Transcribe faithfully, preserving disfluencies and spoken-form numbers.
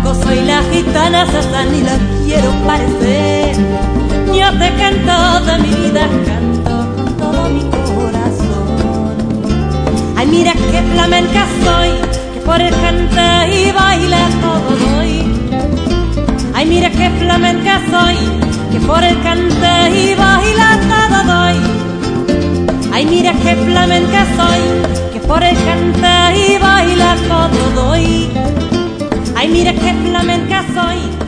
soy la gitana esa, ni la quiero parecer. Yo te canto de mi vida, canto con todo mi corazón. Ay, mira qué flamenca soy, que por el cante y baila todo doy. Ay, mira qué flamenca soy, que por el cante y baila todo doy. Ay, mira qué flamenca soy, que por el cante y baila todo doy. Ay, mira qué flamenca soy,